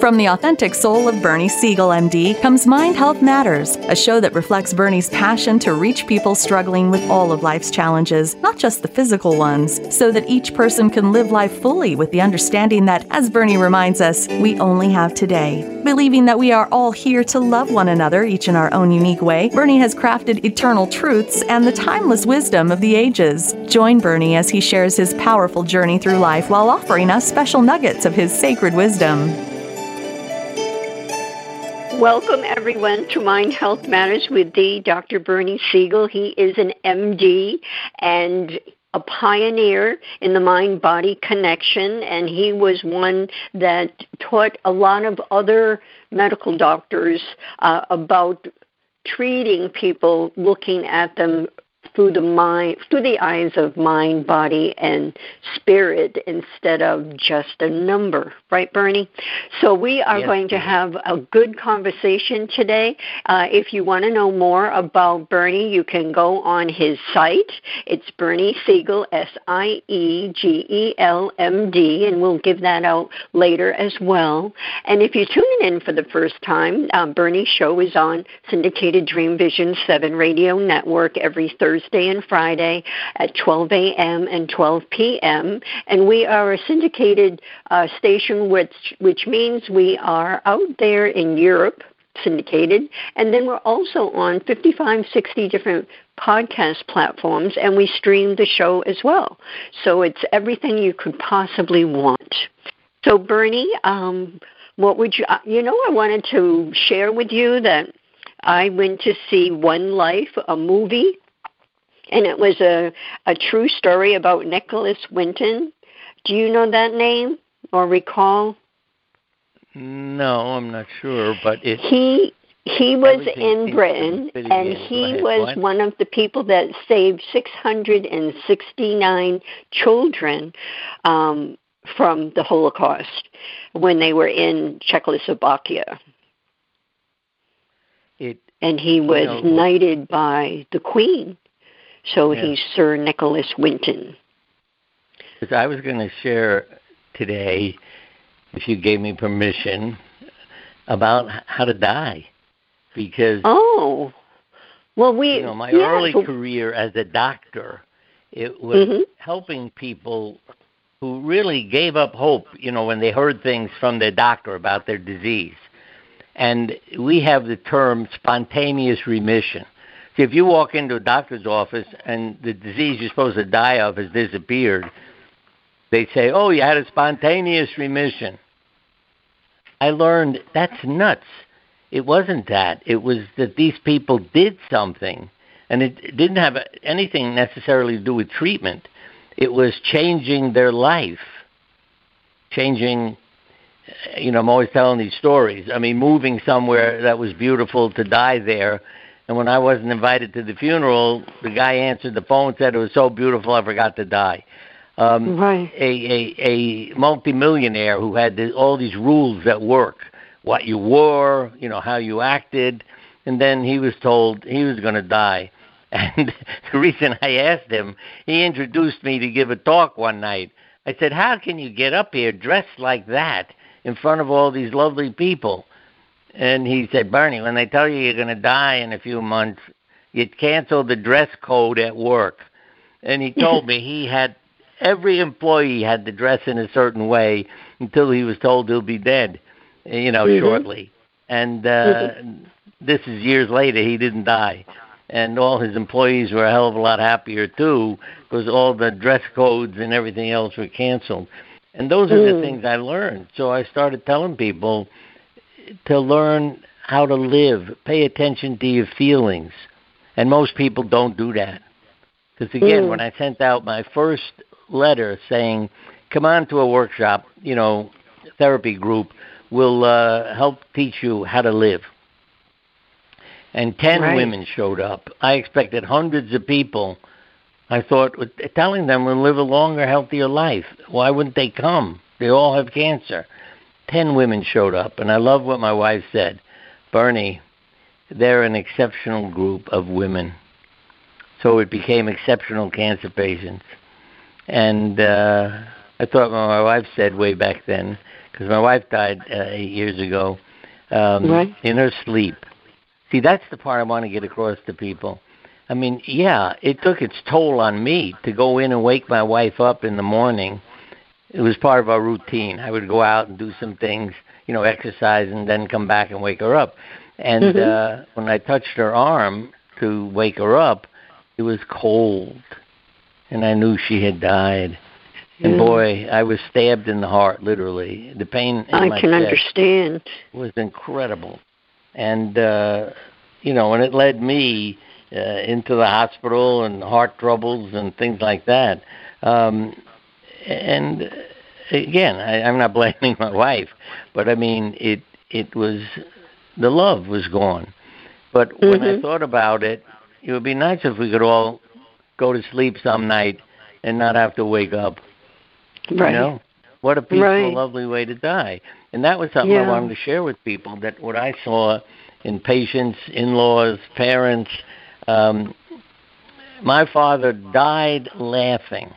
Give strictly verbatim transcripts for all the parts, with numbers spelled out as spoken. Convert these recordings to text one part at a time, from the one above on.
From the authentic soul of Bernie Siegel, M D, comes Mind Health Matters, a show that reflects Bernie's passion to reach people struggling with all of life's challenges, not just the physical ones, so that each person can live life fully with the understanding that, as Bernie reminds us, we only have today. Believing that we are all here to love one another, each in our own unique way, Bernie has crafted eternal truths and the timeless wisdom of the ages. Join Bernie as he shares his powerful journey through life while offering us special nuggets of his sacred wisdom. Welcome, everyone, to Mind Health Matters with the Doctor Bernie Siegel. He is an M D and a pioneer in the mind-body connection, and he was one that taught a lot of other medical doctors uh, about treating people, looking at them through the mind, through the eyes of mind, body, and spirit instead of just a number. Right, Bernie? So we are yes. going to have a good conversation today. Uh, if you want to know more about Bernie, you can go on his site. It's Bernie Siegel, S I E G E L M D, and we'll give that out later as well. And if you're tuning in for the first time, uh, Bernie's show is on syndicated Dream Vision seven Radio Network every Thursday and Friday at twelve a.m. and twelve p.m. And we are a syndicated uh, station, which, which means we are out there in Europe, syndicated, and then we're also on fifty-five, sixty different podcast platforms, and we stream the show as well. So it's everything you could possibly want. So, Bernie, um, what would you, you know, I wanted to share with you that I went to see One Life, a movie, and it was a, a true story about Nicholas Winton. Do you know that name or recall? No, I'm not sure, but it... He he was in Britain, and he was what? one of the people that saved six hundred sixty-nine children um, from the Holocaust when they were in Czechoslovakia. It, and he was you know, knighted by the Queen. So yes. he's Sir Nicholas Winton. Because I was going to share today, if you gave me permission, about how to die. Because, oh, well, we, you know, my yeah, early so, career as a doctor, it was mm-hmm. helping people who really gave up hope, you know, when they heard things from their doctor about their disease. And we have the term spontaneous remission. See, if you walk into a doctor's office and the disease you're supposed to die of has disappeared, they say, oh, you had a spontaneous remission. I learned that's nuts. It wasn't that. It was that these people did something, and it didn't have anything necessarily to do with treatment. It was changing their life, changing, you know, I'm always telling these stories. I mean, moving somewhere that was beautiful to die there. And when I wasn't invited to the funeral, the guy answered the phone and said it was so beautiful I forgot to die. Um, right. A, a, a multimillionaire who had this, all these rules at work, what you wore, you know, how you acted, and then he was told he was going to die. And the reason I asked him, he introduced me to give a talk one night. I said, how can you get up here dressed like that in front of all these lovely people? And he said, Bernie, when they tell you you're going to die in a few months, you cancel the dress code at work. And he told me he had, every employee had to dress in a certain way until he was told he'll be dead, you know, mm-hmm. shortly. And uh, mm-hmm. this is years later, he didn't die. And all his employees were a hell of a lot happier, too, because all the dress codes and everything else were canceled. And those are mm. the things I learned. So I started telling people to learn how to live, pay attention to your feelings. And most people don't do that. Because, again, mm. when I sent out my first letter saying, come on to a workshop, you know, therapy group, will uh, help teach you how to live. And ten right. women showed up. I expected hundreds of people. I thought, telling them to live a longer, healthier life. Why wouldn't they come? They all have cancer. Ten women showed up, and I love what my wife said. Bernie, they're an exceptional group of women. So it became exceptional cancer patients. And uh, I thought my wife said way back then, because my wife died uh, eight years ago, um, right. in her sleep. See, that's the part I want to get across to people. I mean, yeah, it took its toll on me to go in and wake my wife up in the morning. It was part of our routine. I would go out and do some things, you know, exercise, and then come back and wake her up. And mm-hmm. uh, when I touched her arm to wake her up, it was cold, and I knew she had died. Yeah. And boy, I was stabbed in the heart, literally. The pain in I my can chest understand. was incredible. And, uh, you know, and it led me uh, into the hospital and heart troubles and things like that. Um, and, again, I, I'm not blaming my wife, but, I mean, it it was, the love was gone. But mm-hmm. when I thought about it, it would be nice if we could all go to sleep some night and not have to wake up. Right. You know? What a peaceful, right. lovely way to die. And that was something yeah. I wanted to share with people, that what I saw in patients, in-laws, parents. Um, my father died laughing.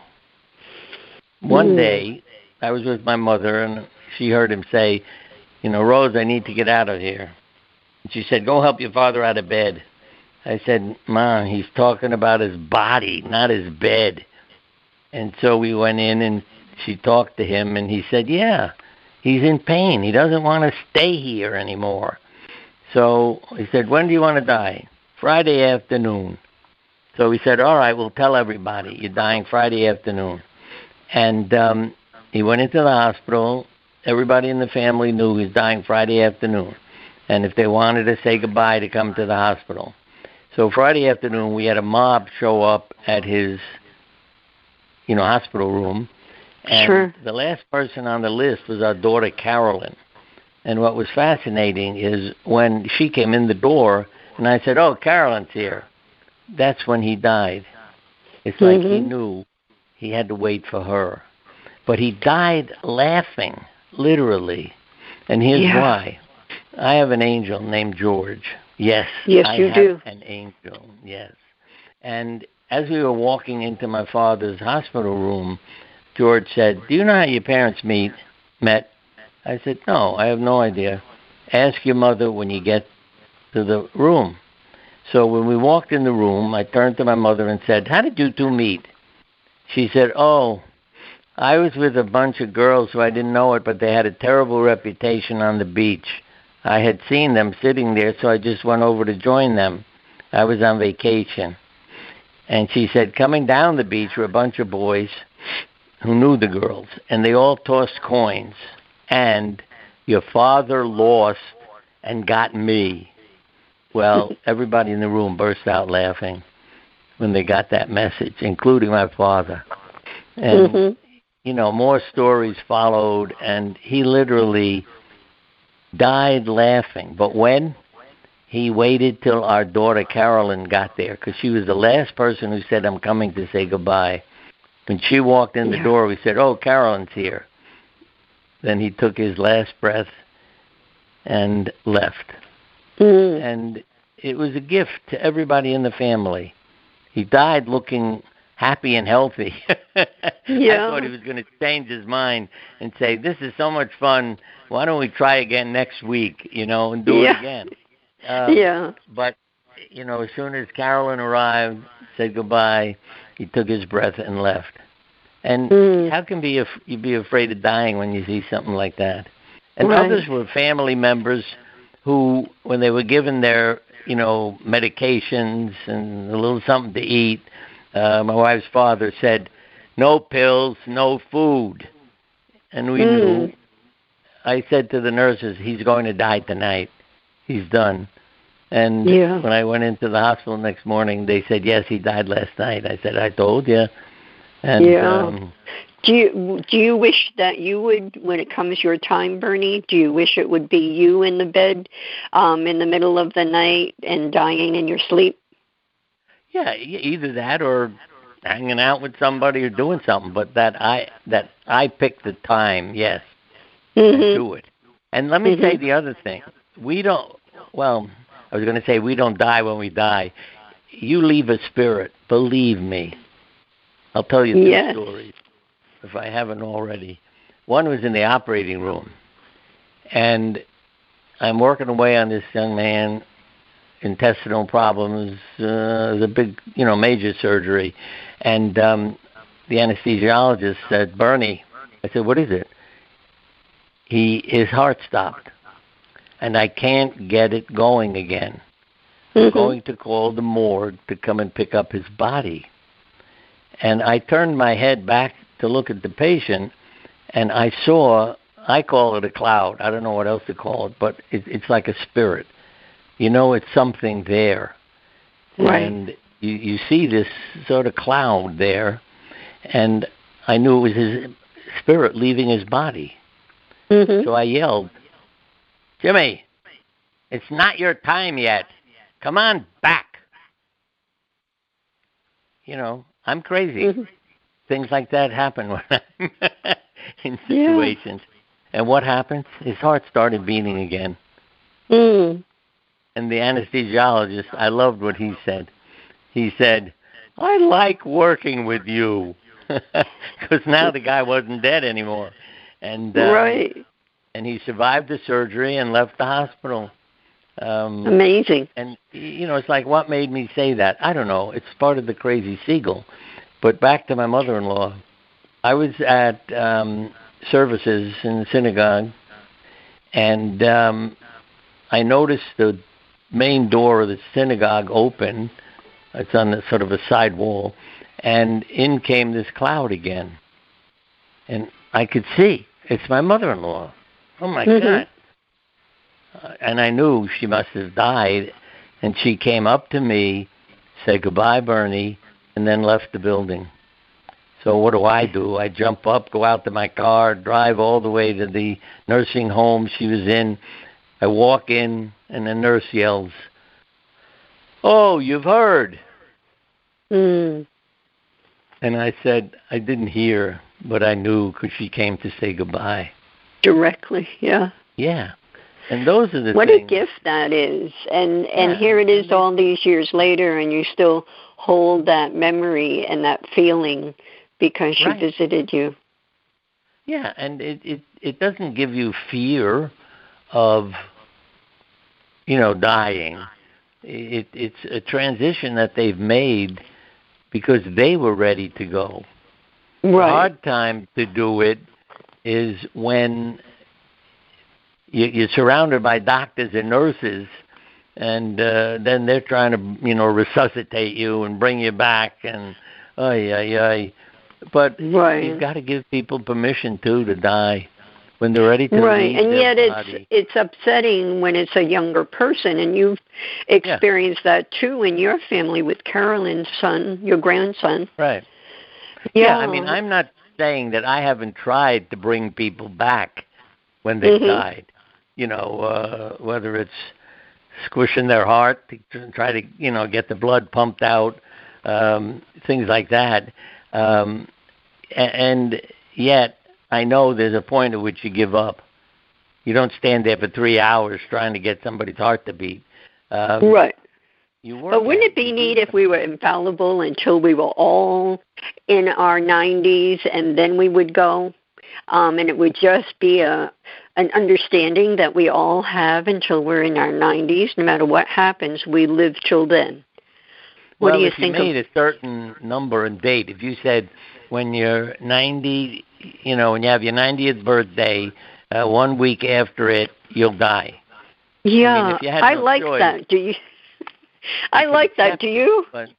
One mm. day, I was with my mother, and she heard him say, you know, Rose, I need to get out of here. And she said, go help your father out of bed. I said, Mom, he's talking about his body, not his bed. And so we went in, and she talked to him, and he said, yeah, he's in pain. He doesn't want to stay here anymore. So he said, when do you want to die? Friday afternoon. So we said, all right, we'll tell everybody you're dying Friday afternoon. And um, he went into the hospital. Everybody in the family knew he was dying Friday afternoon. And if they wanted to say goodbye, to come to the hospital. So Friday afternoon, we had a mob show up at his, you know, hospital room. And sure. the last person on the list was our daughter, Carolyn. And what was fascinating is when she came in the door, and I said, oh, Carolyn's here. That's when he died. It's like mm-hmm. he knew he had to wait for her. But he died laughing, literally. And here's yeah. why. I have an angel named George. Yes, yes I you have do. an angel, yes. And as we were walking into my father's hospital room, George said, do you know how your parents meet, met? I said, no, I have no idea. Ask your mother when you get to the room. So when we walked in the room, I turned to my mother and said, how did you two meet? She said, oh, I was with a bunch of girls who I didn't know it, but they had a terrible reputation on the beach. I had seen them sitting there, so I just went over to join them. I was on vacation. And she said, coming down the beach were a bunch of boys who knew the girls, and they all tossed coins. And your father lost and got me. Well, everybody in the room burst out laughing when they got that message, including my father. And, mm-hmm. you know, more stories followed, and he literally died laughing. But when? He waited till our daughter Carolyn got there, because she was the last person who said, I'm coming to say goodbye. When she walked in the yeah. door, we said, oh, Carolyn's here. Then he took his last breath and left. Mm. And it was a gift to everybody in the family. He died looking happy and healthy. yeah. I thought he was going to change his mind and say, this is so much fun. Why don't we try again next week, you know, and do yeah. it again? Uh, yeah. But, you know, as soon as Carolyn arrived, said goodbye, he took his breath and left. And mm. how can be af- you be afraid of dying when you see something like that? And right. others were family members who, when they were given their, you know, medications and a little something to eat, uh, my wife's father said, no pills, no food. And we mm. knew. I said to the nurses, he's going to die tonight. He's done. And yeah. when I went into the hospital next morning, they said, yes, he died last night. I said, I told you. And, yeah. Um, do you do you wish that you would, when it comes your time, Bernie, do you wish it would be you in the bed um, in the middle of the night and dying in your sleep? Yeah, either that or hanging out with somebody or doing something. But that I that I picked the time, yes, mm-hmm. to do it. And let me mm-hmm. say the other thing. We don't, well, I was going to say we don't die when we die. You leave a spirit, believe me. I'll tell you two yes. stories. if I haven't already. One was in the operating room, and I'm working away on this young man, intestinal problems, uh, the big, you know, major surgery, and um, the anesthesiologist said, "Bernie," I said, "What is it?" He his heart stopped, and I can't get it going again. I'm mm-hmm. going to call the morgue to come and pick up his body. And I turned my head back to look at the patient, and I saw, I call it a cloud. I don't know what else to call it, but it, it's like a spirit. You know, it's something there. Right. And you, you see this sort of cloud there, and I knew it was his spirit leaving his body. Mm-hmm. So I yelled, "Jimmy, it's not your time yet. Come on back." You know, I'm crazy. Mm-hmm. Things like that happen when I'm in situations. Yeah. And what happened? His heart started beating again. Mm. And the anesthesiologist, I loved what he said. He said, "I like working with you." Because now the guy wasn't dead anymore. And uh, right. And he survived the surgery and left the hospital. Um, Amazing. And, you know, it's like, what made me say that? I don't know. It's part of the crazy seagull. But back to my mother-in-law. I was at um, services in the synagogue, and um, I noticed the main door of the synagogue open. It's on the, sort of a side wall. And in came this cloud again. And I could see, it's my mother-in-law. Oh, my mm-hmm. God. Uh, and I knew she must have died. And she came up to me, said, "Goodbye, Bernie," and then left the building. So what do I do? I jump up, go out to my car, drive all the way to the nursing home she was in. I walk in, and the nurse yells, "Oh, you've heard." Mm. And I said, I didn't hear, but I knew because she came to say goodbye. Directly, yeah. Yeah. And those are the what things. What a gift that is. And and yeah. here it is all these years later, and you still hold that memory and that feeling because she right. visited you. Yeah, and it, it, it doesn't give you fear of, you know, dying. It, it's a transition that they've made because they were ready to go. Right. The hard time to do it is when you, you're surrounded by doctors and nurses, and uh, then they're trying to, you know, resuscitate you and bring you back, and ay, ay, ay. But right. you've got to give people permission, too, to die when they're ready to right. leave and their yet body. it's it's upsetting when it's a younger person, and you've experienced yeah. that, too, in your family with Carolyn's son, your grandson. Right. Yeah. yeah, I mean, I'm not saying that I haven't tried to bring people back when they've mm-hmm. died. You know, uh, whether it's squishing their heart to try to, you know, get the blood pumped out, um, things like that. Um, and yet, I know there's a point at which you give up. You don't stand there for three hours trying to get somebody's heart to beat. Um, right. You work but wouldn't it be neat if we were infallible until we were all in our nineties, and then we would go? Um, and it would just be a an understanding that we all have until we're in our nineties. No matter what happens, we live till then. What well, do you if think you made of? a certain number and date, if you said when you're ninety, you know, when you have your ninetieth birthday, uh, one week after it, you'll die. Yeah, I, mean, if you had I no like choice, that. Do you? I like that. Do you? But,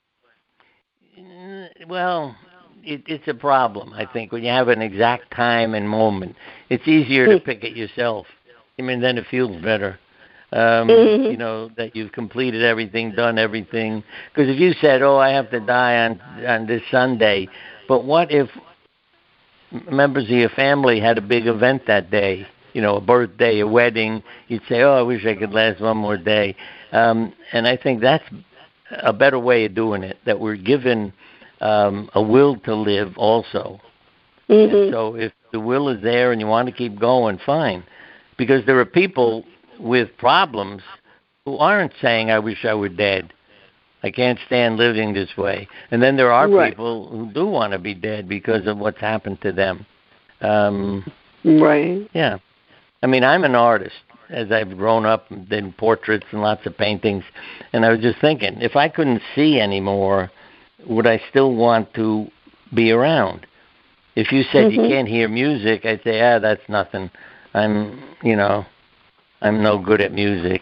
well, it, it's a problem, I think, when you have an exact time and moment. It's easier to pick it yourself. I mean, then it feels better. Um, mm-hmm. You know, that you've completed everything, done everything. Because if you said, oh, I have to die on, on this Sunday, but what if members of your family had a big event that day? You know, a birthday, a wedding, you'd say, oh, I wish I could last one more day. Um, and I think that's a better way of doing it, that we're given um, a will to live also. Mm-hmm. And so if the will is there and you want to keep going, fine. Because there are people with problems who aren't saying, I wish I were dead. I can't stand living this way. And then there are right. people who do want to be dead because of what's happened to them. Um, right. Yeah. I mean, I'm an artist. As I've grown up and did portraits and lots of paintings, and I was just thinking, if I couldn't see anymore, would I still want to be around? If you said mm-hmm. you can't hear music, I'd say, ah, that's nothing. I'm, you know, I'm no good at music.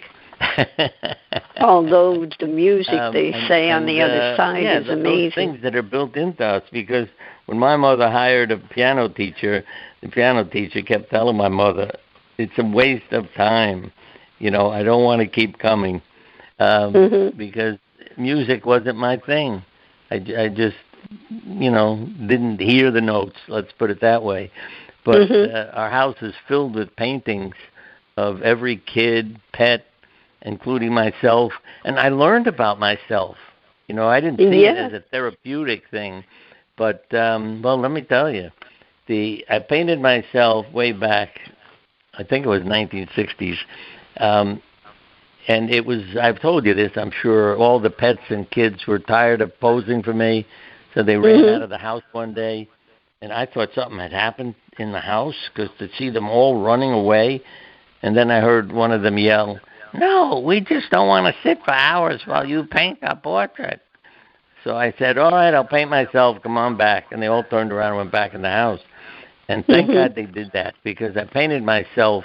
Although the music um, they and, say and, on the uh, other side yeah, is those amazing. Things that are built into us, because when my mother hired a piano teacher, the piano teacher kept telling my mother, it's a waste of time. You know, I don't want to keep coming um, mm-hmm. because music wasn't my thing. I, I just, you know, didn't hear the notes, let's put it that way. But mm-hmm. uh, our house is filled with paintings of every kid, pet, including myself. And I learned about myself. You know, I didn't see yeah. it as a therapeutic thing. But, um, well, let me tell you, the I painted myself way back, I think it was nineteen sixties, um, and it was, I've told you this, I'm sure, all the pets and kids were tired of posing for me, so they ran mm-hmm. out of the house one day, and I thought something had happened in the house, because to see them all running away, and then I heard one of them yell, no, we just don't want to sit for hours while you paint our portrait. So I said, all right, I'll paint myself, come on back, and they all turned around and went back in the house. And thank mm-hmm. God they did that, because I painted myself,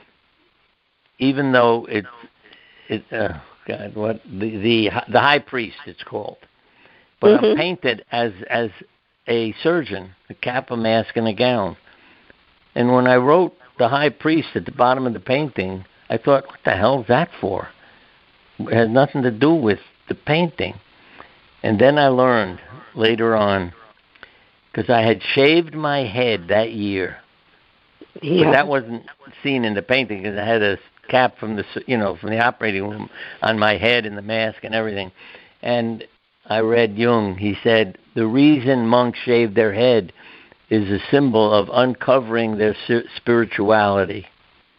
even though it's, it, uh, God, what, the, the the high priest it's called. But mm-hmm. I'm painted as as a surgeon, a cap, a mask, and a gown. And when I wrote the high priest at the bottom of the painting, I thought, what the hell is that for? It has nothing to do with the painting. And then I learned later on, because I had shaved my head that year, yeah. but that wasn't seen in the painting because I had a cap from the you know from the operating room on my head and the mask and everything. And I read Jung. He said the reason monks shave their head is a symbol of uncovering their spirituality.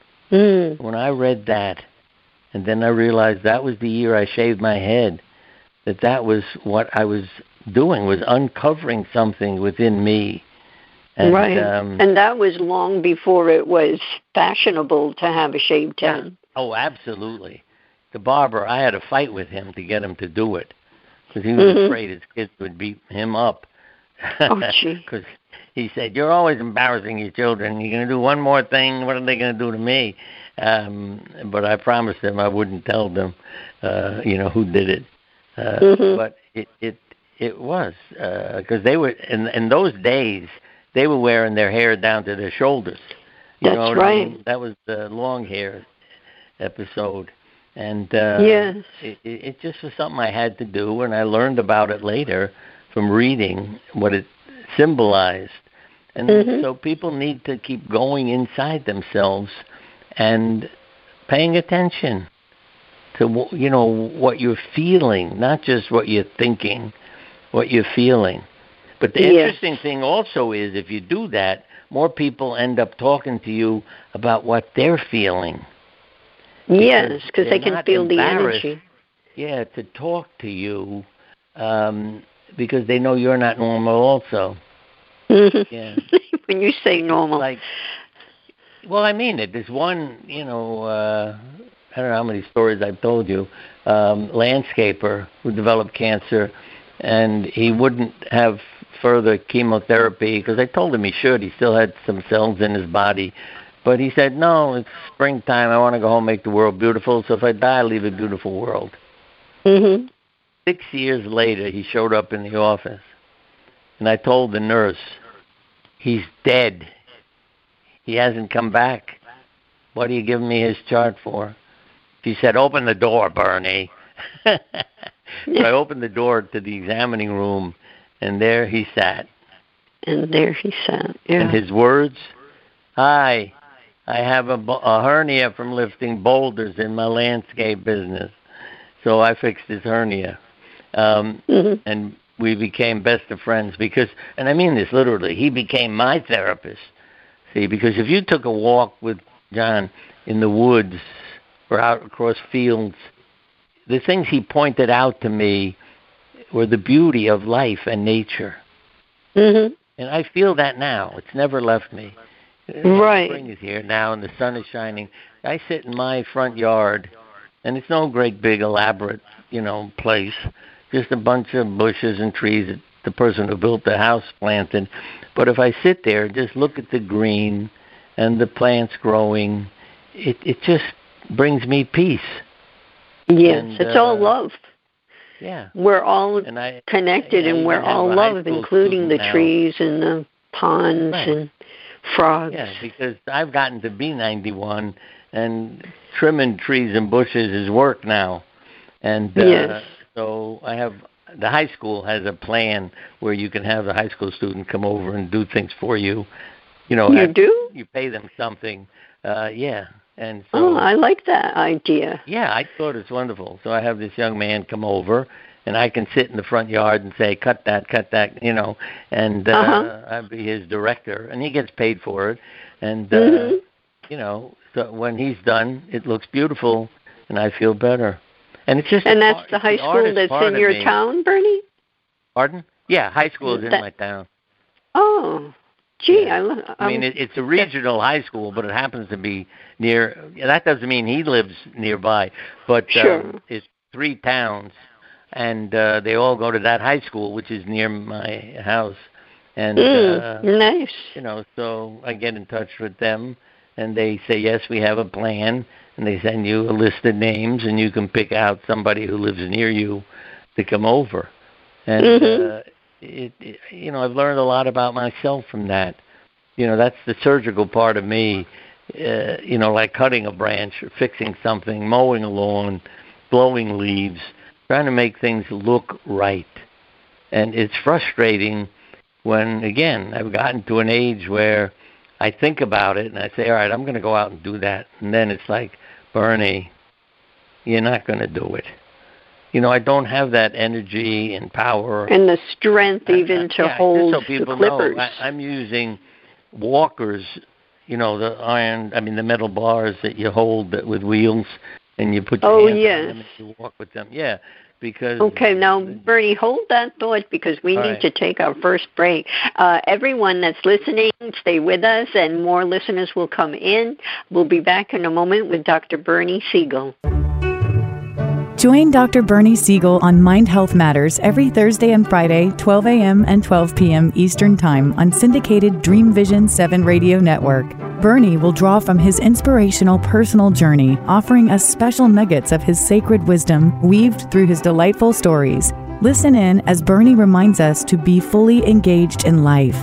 Mm. When I read that, and then I realized that was the year I shaved my head, that that was what I was doing, was uncovering something within me. And, right. Um, and that was long before it was fashionable to have a shaved head. Yeah. Oh, absolutely. The barber, I had a fight with him to get him to do it, because he was mm-hmm. afraid his kids would beat him up. Oh, gee. Because he said, you're always embarrassing your children. You're going to do one more thing. What are they going to do to me? Um, but I promised him I wouldn't tell them, uh, you know, who did it. Uh, mm-hmm. But it, it it was, because uh, they were, in, in those days, they were wearing their hair down to their shoulders. You That's know what right. I mean? That was the long hair episode. And uh, yes. it, it just was something I had to do, and I learned about it later from reading what it symbolized. And mm-hmm. so people need to keep going inside themselves and paying attention to, you know, what you're feeling, not just what you're thinking, what you're feeling. But the yes. interesting thing also is if you do that, more people end up talking to you about what they're feeling. Yes, because they can feel the energy. Yeah, to talk to you um, because they know you're not normal also. Mm-hmm. Yeah. When you say normal. Like, well, I mean it. There's one, you know, uh, I don't know how many stories I've told you, um, landscaper who developed cancer, and he wouldn't have further chemotherapy because I told him he should. He still had some cells in his body. But he said, no, it's springtime. I want to go home and make the world beautiful. So if I die, I'll leave a beautiful world. Mm-hmm. Six years later, he showed up in the office. And I told the nurse, he's dead. He hasn't come back. What are you giving me his chart for? She said, open the door, Bernie. So I opened the door to the examining room, and there he sat. And there he sat, yeah. And his words, hi, I have a, a hernia from lifting boulders in my landscape business. So I fixed his hernia. Um, mm-hmm. And we became best of friends because, and I mean this literally, he became my therapist. See, because if you took a walk with John in the woods or out across fields, the things he pointed out to me were the beauty of life and nature. Mm-hmm. And I feel that now. It's never left me. Right. Spring is here now, and the sun is shining. I sit in my front yard, and it's no great big elaborate, you know, place. Just a bunch of bushes and trees that the person who built the house planted. But if I sit there and just look at the green and the plants growing, it it just brings me peace. Yes, and, it's uh, all love. Yeah. We're all and I, connected, I, I and we're all love, including the now. trees and the ponds Right. and frogs. Yeah, because I've gotten to be ninety-one, and trimming trees and bushes is work now. And uh, yes. so I have, the high school has a plan where you can have the high school student come over and do things for you. You know, You at, do? You pay them something. Uh, yeah. And so, oh, I like that idea. Yeah, I thought it's wonderful. So I have this young man come over, and I can sit in the front yard and say, cut that, cut that, you know, and uh, uh-huh. I'll be his director, and he gets paid for it. And, uh, mm-hmm. you know, so when he's done, it looks beautiful, and I feel better. And it's just and that's art, the high the school that's in your me. town, Bernie? Pardon? Yeah, high school is that, in my town. Oh, gee, yeah. I love. I mean, it, it's a regional high school, but it happens to be near. That doesn't mean he lives nearby, but sure. um, it's three towns, and uh, they all go to that high school, which is near my house. And mm, uh, nice. You know, so I get in touch with them, and they say, yes, we have a plan. And they send you a list of names, and you can pick out somebody who lives near you to come over. And, mm-hmm. uh, it, it, you know, I've learned a lot about myself from that. You know, that's the surgical part of me, uh, you know, like cutting a branch or fixing something, mowing a lawn, blowing leaves, trying to make things look right. And it's frustrating when, again, I've gotten to an age where I think about it and I say, all right, I'm going to go out and do that. And then it's like, Bernie, you're not going to do it. You know, I don't have that energy and power. And the strength even I, to yeah, hold so people the clippers. Know, I, I'm using walkers, you know, the iron, I mean, the metal bars that you hold with wheels, and you put your oh, hands yes. on them and you walk with them. Yeah. Because okay, now, Bernie, hold that thought because we need right. to take our first break. Uh, everyone that's listening, stay with us, and more listeners will come in. We'll be back in a moment with Doctor Bernie Siegel. Join Doctor Bernie Siegel on Mind Health Matters every Thursday and Friday, twelve a.m. and twelve p.m. Eastern Time on syndicated Dream Vision seven Radio Network. Bernie will draw from his inspirational personal journey, offering us special nuggets of his sacred wisdom weaved through his delightful stories. Listen in as Bernie reminds us to be fully engaged in life.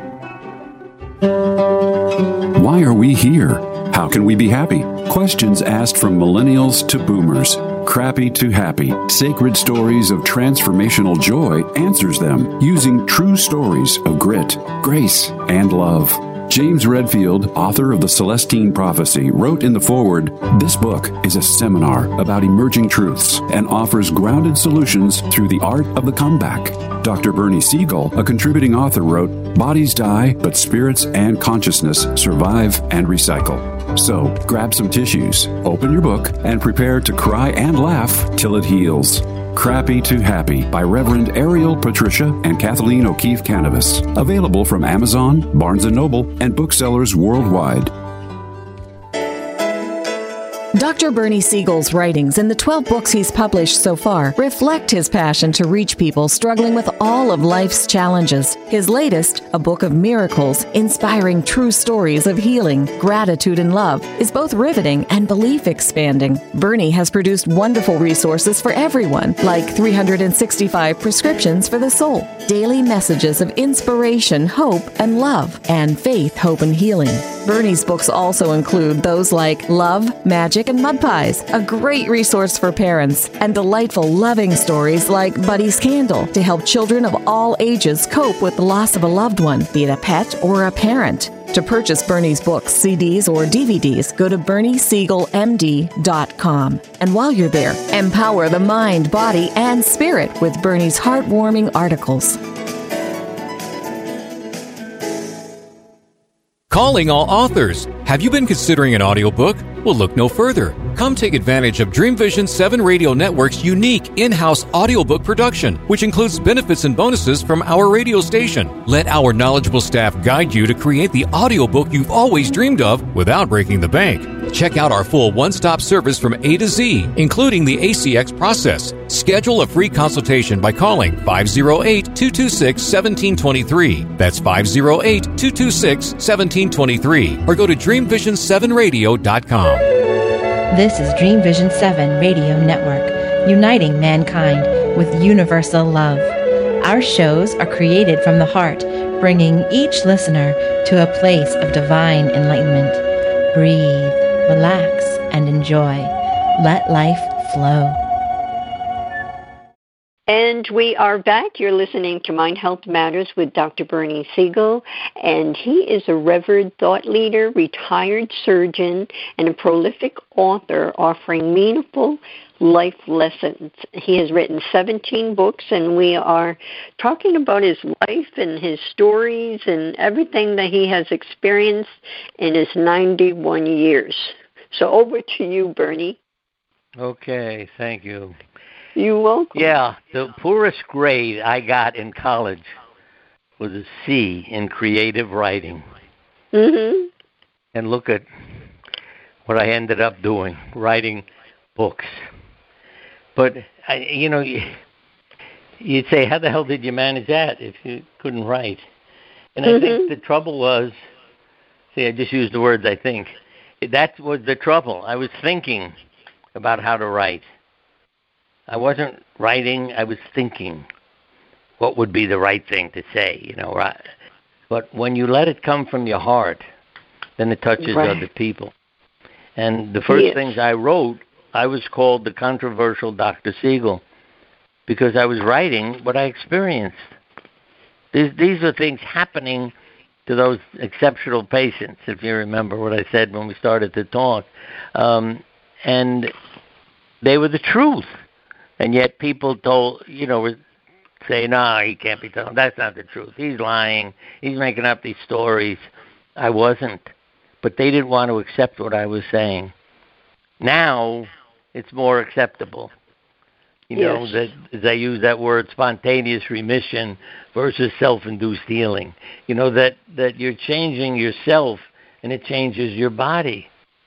Why are we here? How can we be happy? Questions asked from millennials to boomers. Crappy to Happy, Sacred Stories of Transformational Joy answers them using true stories of grit, grace, and love. James Redfield, author of The Celestine Prophecy, wrote in the foreword, "This book is a seminar about emerging truths and offers grounded solutions through the art of the comeback." Doctor Bernie Siegel, a contributing author, wrote, "Bodies die, but spirits and consciousness survive and recycle." So, grab some tissues, open your book, and prepare to cry and laugh till it heals. Crappy to Happy by Reverend Ariel Patricia and Kathleen O'Keefe Cannabis. Available from Amazon, Barnes and Noble, and booksellers worldwide. Doctor Bernie Siegel's writings and the twelve books he's published so far reflect his passion to reach people struggling with all of life's challenges. His latest, A Book of Miracles, inspiring true stories of healing, gratitude, and love, is both riveting and belief-expanding. Bernie has produced wonderful resources for everyone, like three hundred sixty-five prescriptions for the soul, daily messages of inspiration, hope, and love, and faith, hope, and healing. Bernie's books also include those like Love, Magic, and Mud Pies, a great resource for parents, and delightful loving stories like Buddy's Candle to help children of all ages cope with the loss of a loved one, be it a pet or a parent. To purchase Bernie's books, C Ds, or D V Ds, go to bernie siegel m d dot com. And while you're there, empower the mind, body, and spirit with Bernie's heartwarming articles. Calling all authors. Have you been considering an audiobook? Well, look no further. Come take advantage of Dream Vision seven Radio Network's unique in-house audiobook production, which includes benefits and bonuses from our radio station. Let our knowledgeable staff guide you to create the audiobook you've always dreamed of without breaking the bank. Check out our full one-stop service from A to Z, including the A C X process. Schedule a free consultation by calling five oh eight, two two six, one seven two three. That's five oh eight, two two six, one seven two three. Or go to dream vision seven radio dot com. This is Dream Vision seven Radio Network, uniting mankind with universal love. Our shows are created from the heart, bringing each listener to a place of divine enlightenment. Breathe, relax, and enjoy. Let life flow. And we are back. You're listening to Mind Health Matters with Doctor Bernie Siegel, and he is a revered thought leader, retired surgeon, and a prolific author offering meaningful life lessons. He has written seventeen books, and we are talking about his life and his stories and everything that he has experienced in his ninety-one years. So over to you, Bernie. Okay, thank you. You're welcome. Yeah, the poorest grade I got in college was a C in creative writing. Mm-hmm. And look at what I ended up doing, writing books. But, I, you know, you'd say, how the hell did you manage that if you couldn't write? And mm-hmm. I think the trouble was, see, I just used the words I think. That was the trouble. I was thinking about how to write. I wasn't writing, I was thinking what would be the right thing to say, you know. Right? But when you let it come from your heart, then it touches right. other people. And the first yes. things I wrote, I was called the controversial Doctor Siegel because I was writing what I experienced. These, these are things happening to those exceptional patients, if you remember what I said when we started to talk. Um, and they were the truth. And yet people told, you know, say, no, he can't be telling. That's not the truth. He's lying. He's making up these stories. I wasn't. But they didn't want to accept what I was saying. Now it's more acceptable. You yes. know, that as I use that word, spontaneous remission versus self-induced healing. You know, that, that you're changing yourself and it changes your body.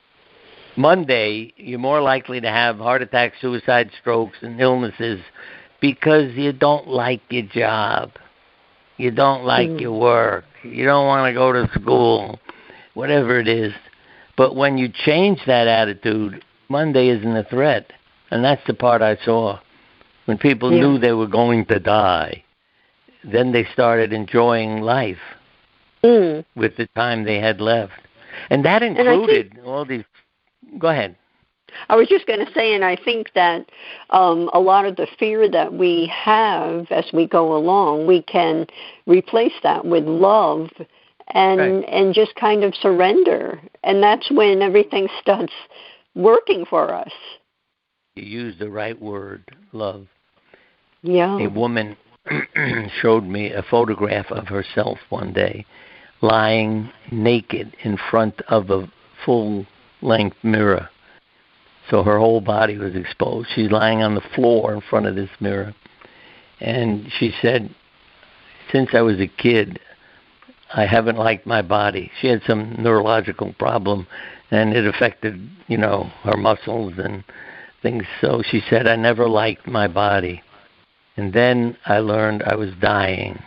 Monday, you're more likely to have heart attacks, suicide, strokes, and illnesses because you don't like your job. You don't like mm. your work. You don't want to go to school, whatever it is. But when you change that attitude, Monday isn't a threat. And that's the part I saw. When people yeah. knew they were going to die, then they started enjoying life mm. with the time they had left. And that included and all these... Go ahead. I was just going to say, and I think that um, a lot of the fear that we have as we go along, we can replace that with love and right. and just kind of surrender. And that's when everything starts working for us. You used the right word, love. Yeah. A woman showed me a photograph of herself one day lying naked in front of a full length mirror. So her whole body was exposed. She's lying on the floor in front of this mirror. And she said, since I was a kid, I haven't liked my body. She had some neurological problem, and it affected, you know, her muscles and things. So she said, I never liked my body. And then I learned I was dying.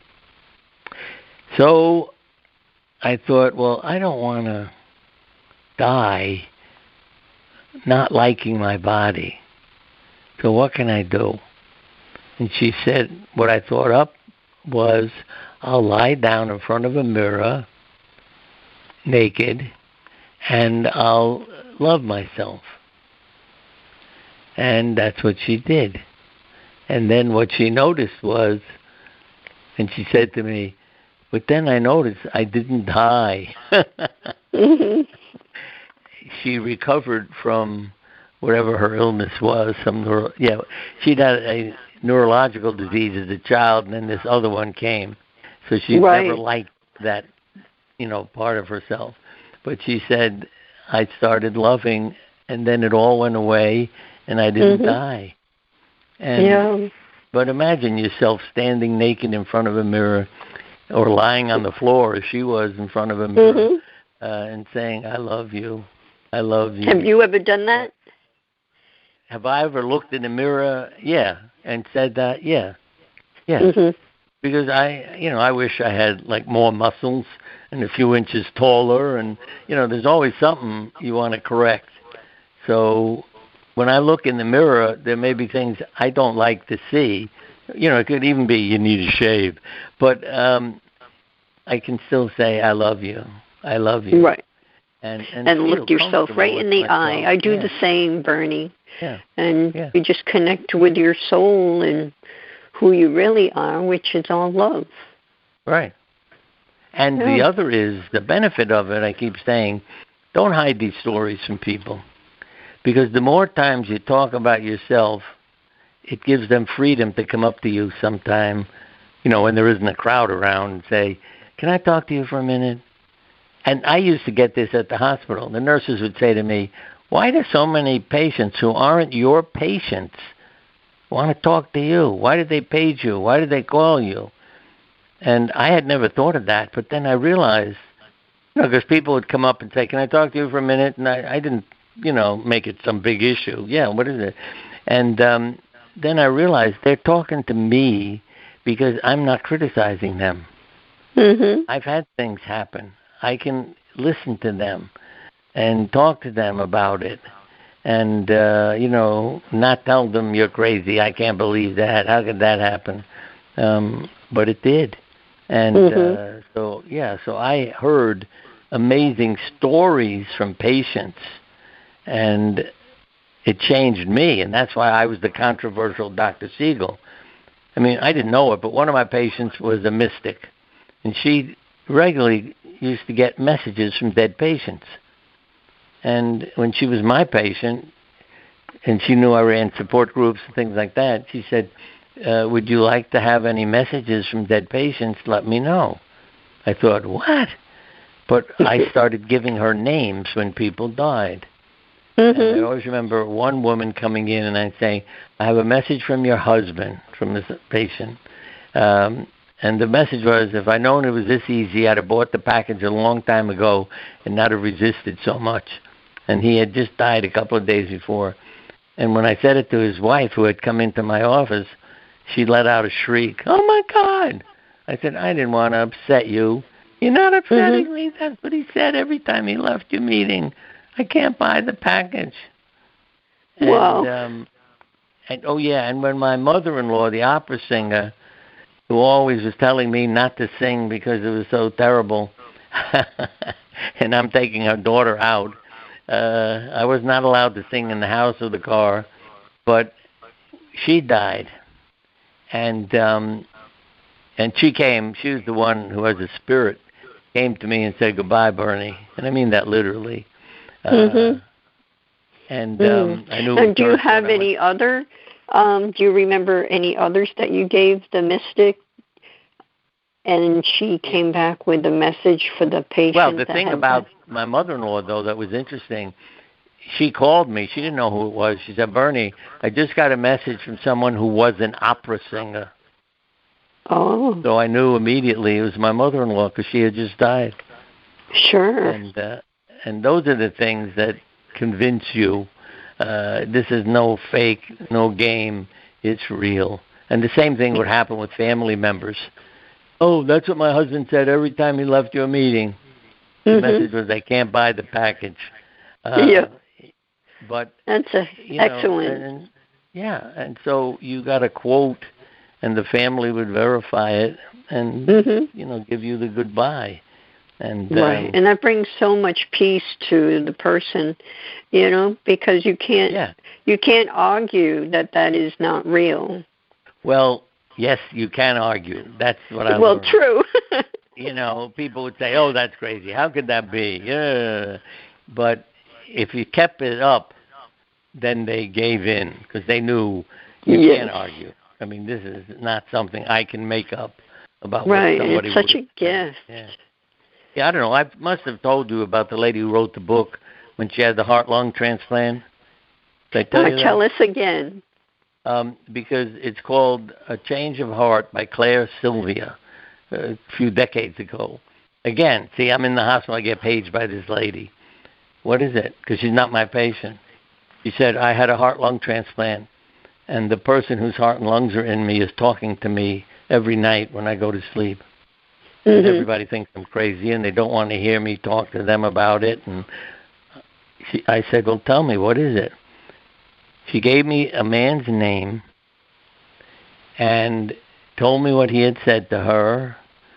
So I thought, well, I don't want to die not liking my body. So what can I do? And she said, what I thought up was, I'll lie down in front of a mirror, naked, and I'll love myself. And that's what she did. And then what she noticed was, and she said to me, but then I noticed I didn't die. mm-hmm. She recovered from whatever her illness was. Some neuro, yeah, she'd had a neurological disease as a child, and then this other one came. So she right. never liked that, you know, part of herself. But she said, I started loving and then it all went away, and I didn't mm-hmm. die. And, yeah. But imagine yourself standing naked in front of a mirror, or lying on the floor as she was in front of a mirror, mm-hmm. uh, and saying, I love you, I love you. Have you ever done that? Have I ever looked in the mirror? Yeah. And said that? Yeah. Yeah. Mm-hmm. Because I, you know, I wish I had like more muscles and a few inches taller, and, you know, there's always something you want to correct. So when I look in the mirror, there may be things I don't like to see. You know, it could even be you need a shave. But um, I can still say, I love you. I love you. Right. And, and, and look yourself right in the myself. eye. I do yeah. the same, Bernie. Yeah. And yeah. you just connect with your soul and who you really are, which is all love. Right. And yeah. the other is, the benefit of it, I keep saying, don't hide these stories from people. Because the more times you talk about yourself, it gives them freedom to come up to you sometime, you know, when there isn't a crowd around, and say, can I talk to you for a minute? And I used to get this at the hospital. The nurses would say to me, why do so many patients who aren't your patients want to talk to you? Why did they page you? Why did they call you? And I had never thought of that, but then I realized, you know, because people would come up and say, can I talk to you for a minute? And I, I didn't, you know, make it some big issue. Yeah, what is it? And um, then I realized they're talking to me because I'm not criticizing them. Mm-hmm. I've had things happen. I can listen to them and talk to them about it, and, uh, you know, not tell them you're crazy. I can't believe that. How could that happen? Um, but it did. And mm-hmm. uh, so, yeah, so I heard amazing stories from patients, and it changed me, and that's why I was the controversial Doctor Siegel. I mean, I didn't know it, but one of my patients was a mystic, and she regularly used to get messages from dead patients. And when she was my patient, and she knew I ran support groups and things like that, she said, uh, would you like to have any messages from dead patients? Let me know. I thought, what? But I started giving her names when people died. Mm-hmm. And I always remember one woman coming in and I'd say, I have a message from your husband, from this patient. Um, and the message was, if I'd known it was this easy, I'd have bought the package a long time ago and not have resisted so much. And he had just died a couple of days before. And when I said it to his wife, who had come into my office, she let out a shriek. Oh, my God. I said, I didn't want to upset you. You're not upsetting mm-hmm. me. That's what he said every time he left your meeting. I can't buy the package. Wow. And, um, and, oh, yeah, and when my mother-in-law, the opera singer, who always was telling me not to sing because it was so terrible, and I'm taking her daughter out, uh, I was not allowed to sing in the house or the car, but she died. And um, and she came, she was the one who has a spirit, came to me and said, goodbye, Bernie. And I mean that literally. Mm-hmm. Uh, and um, I knew. And do you have any other? Um, do you remember any others that you gave the mystic? And she came back with a message for the patient. Well, the thing about that. my mother-in-law, though, that was interesting, she called me. She didn't know who it was. She said, Bernie, I just got a message from someone who was an opera singer. Oh. So I knew immediately it was my mother-in-law because she had just died. Sure. And uh, and those are the things that convince you uh, this is no fake, no game. It's real. And the same thing would happen with family members. Oh, that's what my husband said every time he left your meeting. The mm-hmm. message was, I can't buy the package. Uh, yeah. But that's a, you know, excellent. And, and, yeah, and so you got a quote, and the family would verify it and, mm-hmm. you know, give you the goodbye. And, right, um, and that brings so much peace to the person, you know, because you can't yeah. you can't argue that that is not real. Well, yes, you can argue. That's what I Well, learned. true. You know, people would say, oh, that's crazy. How could that be? Yeah. But if you kept it up, then they gave in because they knew you yes. can't argue. I mean, this is not something I can make up about right. what somebody It's such would a gift. yeah. yeah, I don't know. I must have told you about the lady who wrote the book when she had the heart-lung transplant? Did I tell uh, you that? Tell us again. Um, because it's called A Change of Heart by Claire Sylvia a few decades ago. Again, see, I'm in the hospital. I get paged by this lady. What is it? Because she's not my patient. She said, I had a heart-lung transplant, and the person whose heart and lungs are in me is talking to me every night when I go to sleep. Mm-hmm. And everybody thinks I'm crazy, and they don't want to hear me talk to them about it. And she, I said, well, tell me, what is it? She gave me a man's name and told me what he had said to her.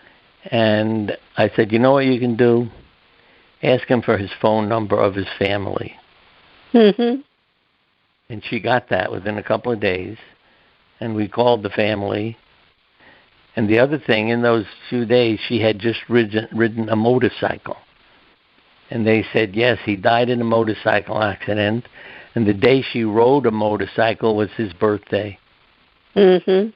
And I said, you know what you can do? Ask him for his phone number of his family. Mm-hmm. And she got that within a couple of days. And we called the family. And the other thing, in those few days, she had just ridden, ridden a motorcycle. And they said, yes, he died in a motorcycle accident. And the day she rode a motorcycle was his birthday. Mm-hmm.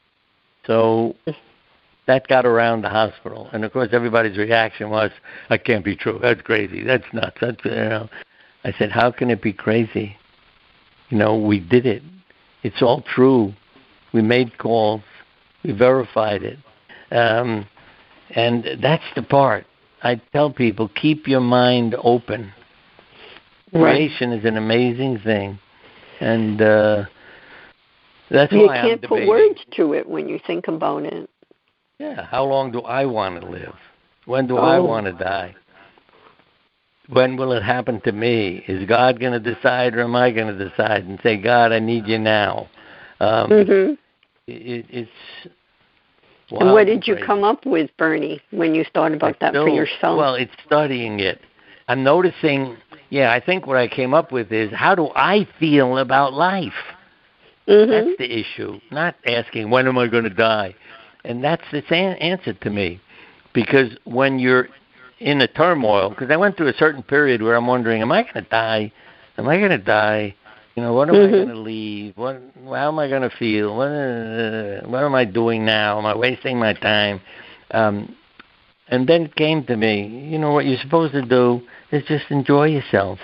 So that got around the hospital. And, of course, everybody's reaction was, that can't be true. That's crazy. That's nuts. That's, you know. I said, how can it be crazy? You know, we did it. It's all true. We made calls. We verified it. Um, and that's the part. I tell people, keep your mind open. Right. Creation is an amazing thing. And uh, that's you why I'm can't debating. put words to it when you think about it. Yeah, how long do I want to live? When do oh. I want to die? When will it happen to me? Is God going to decide, or am I going to decide and say, God, I need you now? Um, mm-hmm. it, it's And what did you crazy. come up with, Bernie, when you thought about I that still, for yourself? Well, it's studying it. I'm noticing, yeah, I think what I came up with is, how do I feel about life? Mm-hmm. That's the issue, not asking, when am I going to die? And that's the answer to me. Because when you're in a turmoil, because I went through a certain period where I'm wondering, am I going to die? Am I going to die? You know, what am mm-hmm. I going to leave? What? How am I going to feel? What, uh, what am I doing now? Am I wasting my time? Um, and then it came to me, you know, what you're supposed to do is just enjoy yourself.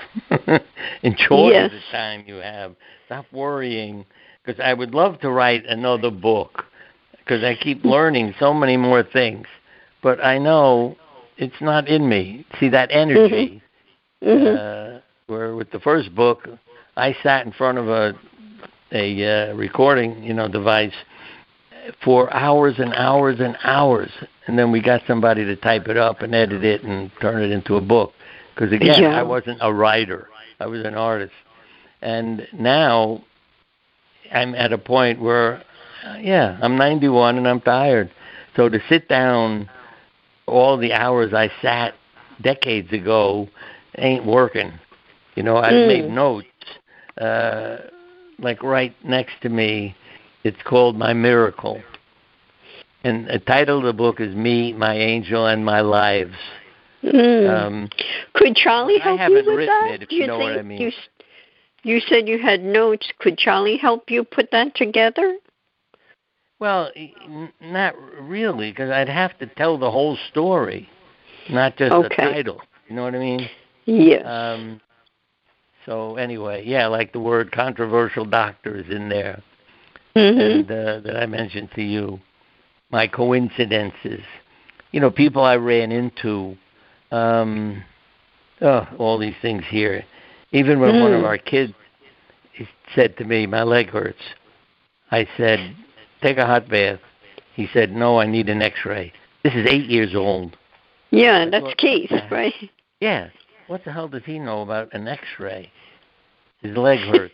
Enjoy yes. the time you have. Stop worrying. Because I would love to write another book, because I keep learning so many more things. But I know it's not in me. See, that energy, mm-hmm. uh, where with the first book, I sat in front of a a uh, recording, you know, device for hours and hours and hours, and then we got somebody to type it up and edit it and turn it into a book. Because again, yeah. I wasn't a writer; I was an artist. And now I'm at a point where, uh, yeah, I'm ninety-one and I'm tired. So to sit down all the hours I sat decades ago ain't working. You know, I've mm. made notes. Uh, like right next to me, it's called My Miracle. And the title of the book is Me, My Angel, and My Lives. Mm. Um, Could Charlie help I you haven't with written that? it, if Do you, you know think what I mean. You, you said you had notes. Could Charlie help you put that together? Well, n- not really, because I'd have to tell the whole story, not just okay. the title. You know what I mean? Yes. Um, so anyway, yeah, like the word controversial doctor is in there, mm-hmm. and uh, that I mentioned to you. My coincidences, you know, people I ran into, um, oh, all these things here. Even when mm. one of our kids said to me, my leg hurts, I said, take a hot bath. He said, no, I need an x-ray. This is eight years old. Yeah, I that's thought, Keith, right? Yeah. What the hell does he know about an x-ray? His leg hurts.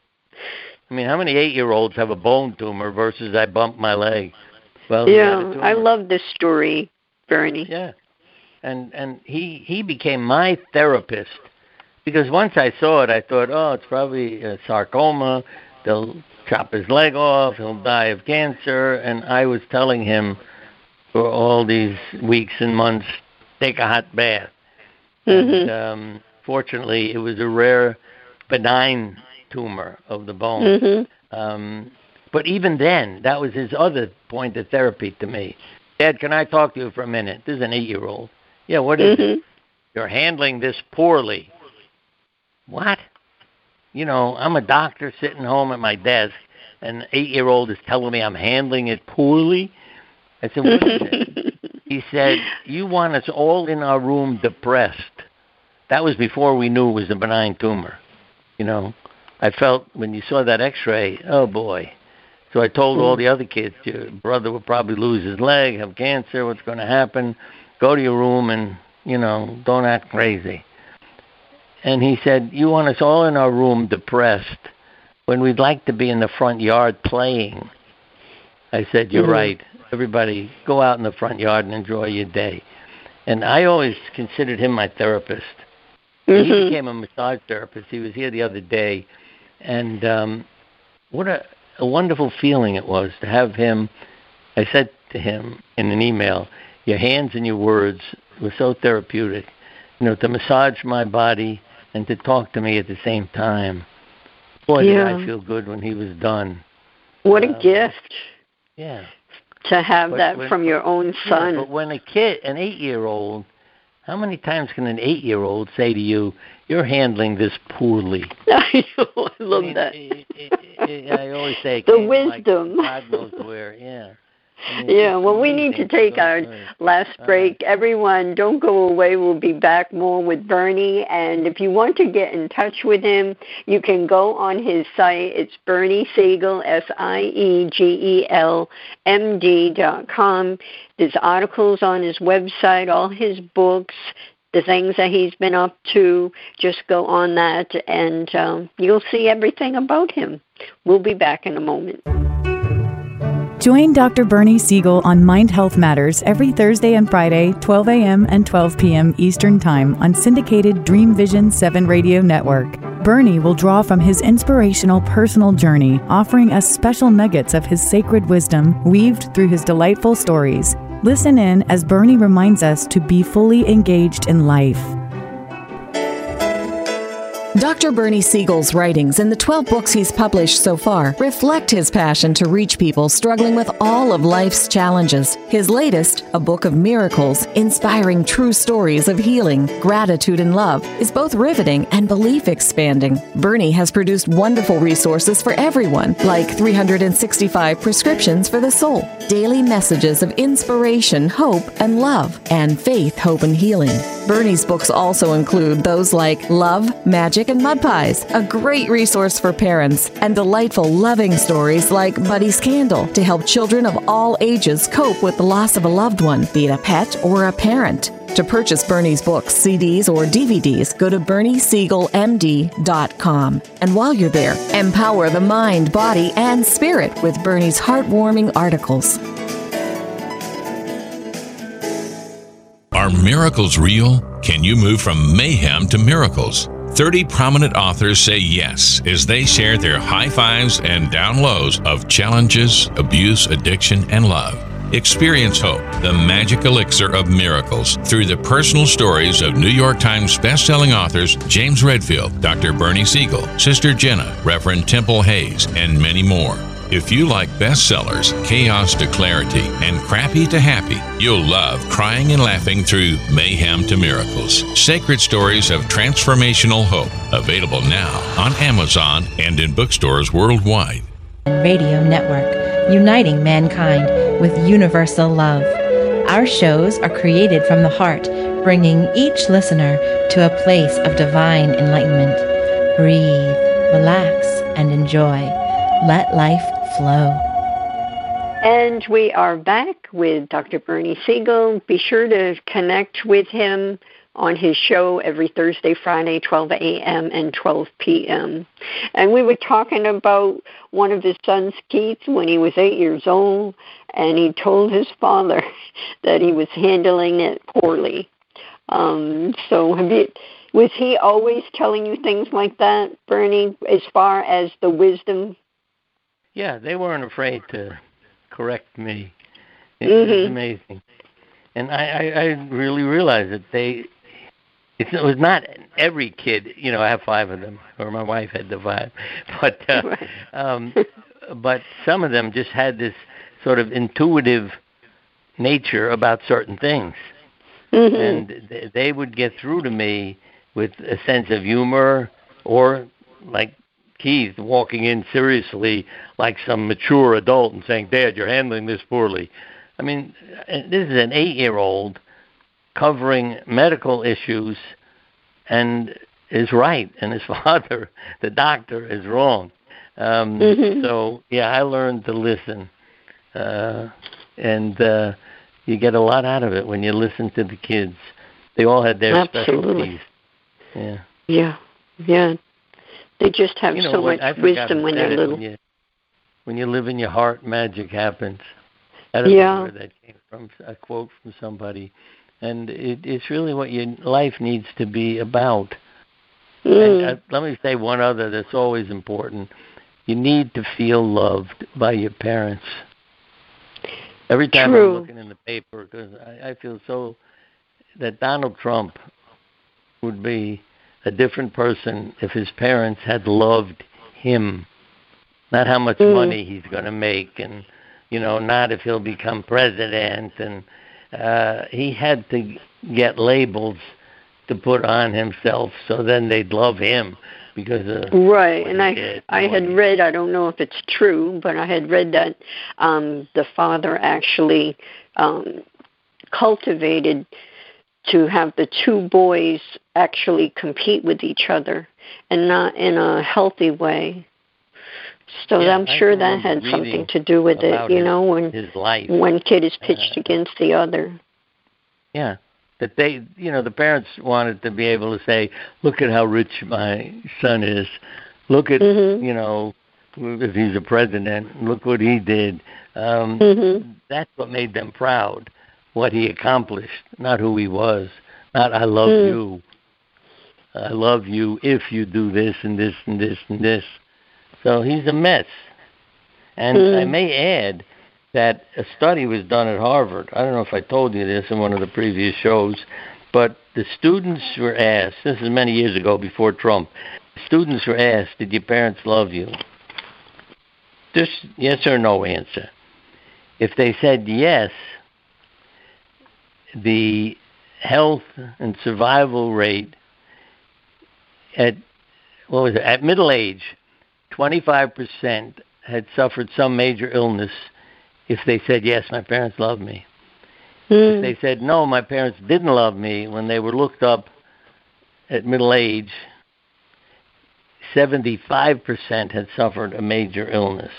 I mean, how many eight-year-olds have a bone tumor versus I bumped my leg? Well, yeah, I love this story, Bernie. Yeah. And and he, he became my therapist, because once I saw it, I thought, oh, it's probably a sarcoma. They'll chop his leg off. He'll die of cancer. And I was telling him for all these weeks and months, take a hot bath. Mm-hmm. And um, fortunately, it was a rare, benign tumor of the bone. Mm-hmm. Um, but even then, that was his other point of therapy to me. Dad, can I talk to you for a minute? This is an eight-year-old. Yeah, what is mm-hmm. it? You're handling this poorly. what? You know, I'm a doctor sitting home at my desk, and an eight-year-old is telling me I'm handling it poorly. I said, wait a minute. He said, you want us all in our room depressed. That was before we knew it was a benign tumor. You know, I felt when you saw that x-ray, oh, boy. So I told all the other kids, your brother will probably lose his leg, have cancer, what's going to happen? Go to your room and, you know, don't act crazy. And he said, you want us all in our room depressed when we'd like to be in the front yard playing. I said, you're mm-hmm. right. Everybody, go out in the front yard and enjoy your day. And I always considered him my therapist. Mm-hmm. He became a massage therapist. He was here the other day. And um, what a, a wonderful feeling it was to have him. I said to him in an email, your hands and your words were so therapeutic. You know, to massage my body and to talk to me at the same time. Boy, yeah. did I feel good when he was done. What a uh, gift. Yeah. To have but that when, from your own son. Yeah, but when a kid, an eight-year-old, how many times can an eight-year-old say to you, you're handling this poorly? I know, I love I mean, that. It, it, it, I always say, the wisdom. Like God knows where, yeah. I mean, yeah, well, we need to take our last break. Everyone, don't go away. We'll be back more with Bernie. And if you want to get in touch with him, you can go on his site. It's Bernie Siegel, S I E G E L M D dot com. There's articles on his website, all his books, the things that he's been up to. Just go on that, and um, you'll see everything about him. We'll be back in a moment. Join Doctor Bernie Siegel on Mind Health Matters every Thursday and Friday, twelve a.m. and twelve p.m. Eastern Time on syndicated Dream Vision seven Radio Network. Bernie will draw from his inspirational personal journey, offering us special nuggets of his sacred wisdom weaved through his delightful stories. Listen in as Bernie reminds us to be fully engaged in life. Doctor Bernie Siegel's writings and the twelve books he's published so far reflect his passion to reach people struggling with all of life's challenges. His latest, A Book of Miracles, inspiring true stories of healing, gratitude, and love, is both riveting and belief-expanding. Bernie has produced wonderful resources for everyone, like three hundred sixty-five prescriptions for the soul, daily messages of inspiration, hope, and love, and faith, hope, and healing. Bernie's books also include those like Love, Magic, and Mud Pies, a great resource for parents, and delightful loving stories like Buddy's Candle to help children of all ages cope with the loss of a loved one, be it a pet or a parent. To purchase Bernie's books, C Ds, or D V Ds, go to Bernie Siegel M D dot com. And while you're there, empower the mind, body, and spirit with Bernie's heartwarming articles. Are miracles real? Can you move from mayhem to miracles? thirty prominent authors say yes as they share their high fives and down lows of challenges, abuse, addiction, and love. Experience hope, the magic elixir of miracles, through the personal stories of New York Times bestselling authors James Redfield, Doctor Bernie Siegel, Sister Jenna, Reverend Temple Hayes, and many more. If you like bestsellers, Chaos to Clarity, and Crappy to Happy, you'll love crying and laughing through Mayhem to Miracles. Sacred Stories of Transformational Hope. Available now on Amazon and in bookstores worldwide. Radio Network, uniting mankind with universal love. Our shows are created from the heart, bringing each listener to a place of divine enlightenment. Breathe, relax, and enjoy. Let life flow. And we are back with Doctor Bernie Siegel. Be sure to connect with him on his show every Thursday, Friday, twelve a.m. and twelve p.m. And we were talking about one of his sons, Keith, when he was eight years old, and he told his father that he was handling it poorly. Um, so have you, was he always telling you things like that, Bernie, as far as the wisdom? Yeah, they weren't afraid to correct me. It mm-hmm. was amazing. And I, I, I really realized that they, it was not every kid, you know, I have five of them, or my wife had the five, but, uh, right. um, but some of them just had this sort of intuitive nature about certain things. Mm-hmm. And th- they would get through to me with a sense of humor, or like Keith walking in seriously like some mature adult and saying, Dad, you're handling this poorly. I mean, this is an eight-year-old covering medical issues and is right, and his father, the doctor, is wrong. Um, mm-hmm. So, yeah, I learned to listen, uh, and uh, you get a lot out of it when you listen to the kids. They all had their Absolutely. specialties. Yeah. Yeah, yeah. They just have you know, so what, much wisdom when they're little. When you, when you live in your heart, magic happens. I don't yeah. know where that came from, a quote from somebody. And it, it's really what your life needs to be about. Mm. And, uh, let me say one other that's always important. You need to feel loved by your parents. Every time True. I'm looking in the paper, because I, I feel so that Donald Trump would be a different person if his parents had loved him. Not how much mm. money he's going to make, and, you know, not if he'll become president. And uh, he had to get labels to put on himself so then they'd love him. Because of right, and I did, I had he, read, I don't know if it's true, but I had read that um, the father actually um, cultivated to have the two boys actually compete with each other, and not in a healthy way. So yeah, I'm sure that had something to do with it, you his, know, when his life. one kid is pitched uh, against the other. Yeah. That they, you know, the parents wanted to be able to say, look at how rich my son is. Look at, mm-hmm. you know, if he's a president, look what he did. Um, mm-hmm. That's what made them proud, what he accomplished, not who he was. Not, I love mm. you. I love you if you do this and this and this and this. So he's a mess. And mm. I may add that a study was done at Harvard. I don't know if I told you this in one of the previous shows, but the students were asked, this is many years ago before Trump, students were asked, did your parents love you? Just yes or no answer. If they said yes, the health and survival rate at, what was it, at middle age, twenty-five percent had suffered some major illness. If they said, yes, my parents love me. Mm. If they said, no, my parents didn't love me, when they were looked up at middle age, seventy-five percent had suffered a major illness.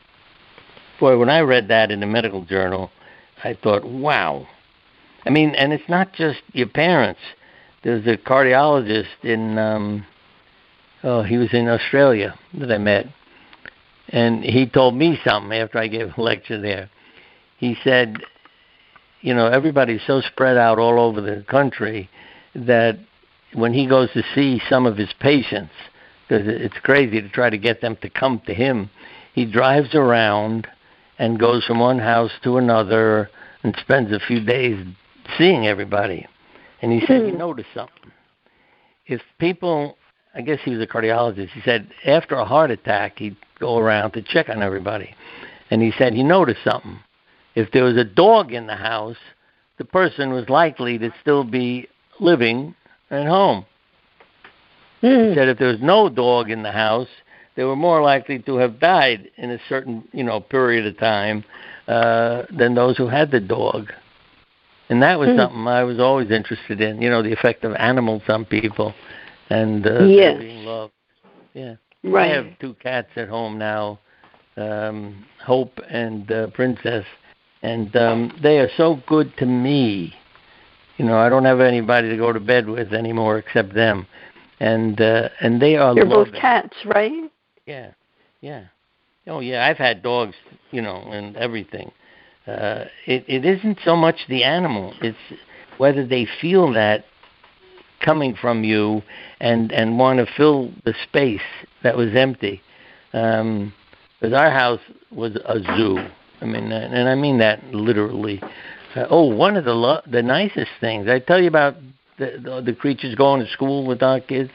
Boy, when I read that in the medical journal, I thought, wow. I mean, and it's not just your parents. There's a cardiologist in, um, oh, he was in Australia that I met. And he told me something after I gave a lecture there. He said, you know, everybody's so spread out all over the country that when he goes to see some of his patients, because it's crazy to try to get them to come to him, he drives around and goes from one house to another and spends a few days seeing everybody. And he said, you notice something. If people, I guess he was a cardiologist, he said after a heart attack, he'd go around to check on everybody. And he said he noticed something. If there was a dog in the house, the person was likely to still be living at home. Mm. He said if there was no dog in the house, they were more likely to have died in a certain, you know, period of time uh, than those who had the dog. And that was mm. something I was always interested in, you know, the effect of animals on people and uh, yes. being loved. Yeah. Right. I have two cats at home now, um, Hope and uh, Princess, and um, they are so good to me. You know, I don't have anybody to go to bed with anymore except them, and uh, and they are. They're loving. both cats, right? Yeah, yeah. Oh, yeah. I've had dogs, you know, and everything. Uh, it it isn't so much the animal; it's whether they feel that coming from you and, and want to fill the space that was empty. Um, because our house was a zoo. I mean, and I mean that literally. Uh, oh, one of the lo- the nicest things. I tell you about the, the, the creatures going to school with our kids?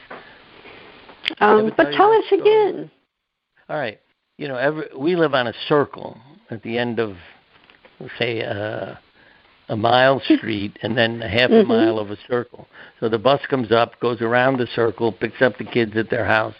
Um, but tell, tell us story? again. All right. You know, every, we live on a circle at the end of, say, uh, a mile street and then a half mm-hmm. a mile of a circle. So the bus comes up, goes around the circle, picks up the kids at their house.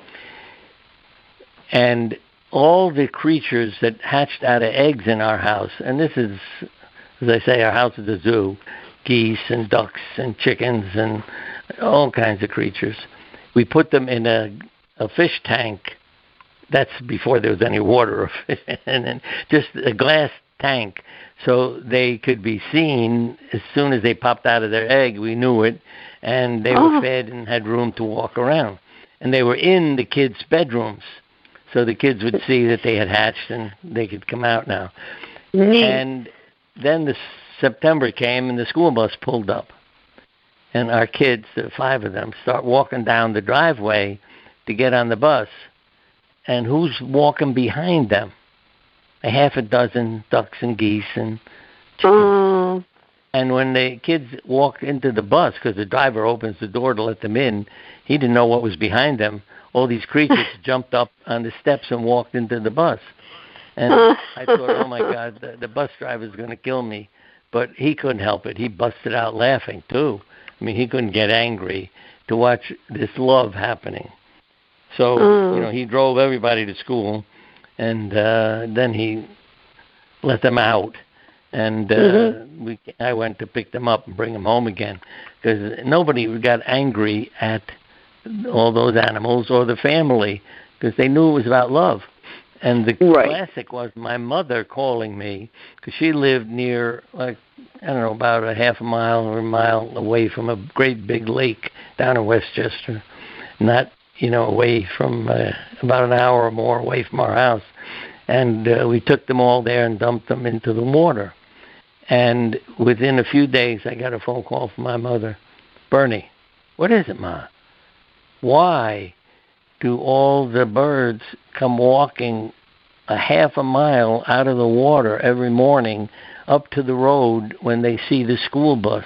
And all the creatures that hatched out of eggs in our house, and this is, as I say, our house is a zoo, geese and ducks and chickens and all kinds of creatures. We put them in a, a fish tank. That's before there was any water, and then just a glass tank, so they could be seen as soon as they popped out of their egg. We knew it, and they oh. were fed and had room to walk around. And they were in the kids' bedrooms, so the kids would see that they had hatched and they could come out now. Neat. And then the September came, and the school bus pulled up, and our kids, the five of them, start walking down the driveway to get on the bus. And who's walking behind them? A half a dozen ducks and geese and chickens. Oh. And when the kids walked into the bus, because the driver opens the door to let them in, he didn't know what was behind them. All these creatures jumped up on the steps and walked into the bus. And I thought, oh, my God, the, the bus driver's going to kill me. But he couldn't help it. He busted out laughing, too. I mean, he couldn't get angry to watch this love happening. So, mm. you know, he drove everybody to school, and uh, then he let them out. And uh, mm-hmm. we, I went to pick them up and bring them home again, because nobody got angry at all those animals or the family, because they knew it was about love. And the right. classic was my mother calling me, because she lived near, like, I don't know, about a half a mile or a mile away from a great big lake down in Westchester, not, you know, away from, uh, about an hour or more away from our house. And uh, we took them all there and dumped them into the water. And within a few days, I got a phone call from my mother. Bernie, what is it, Ma? Why do all the birds come walking a half a mile out of the water every morning up to the road when they see the school bus?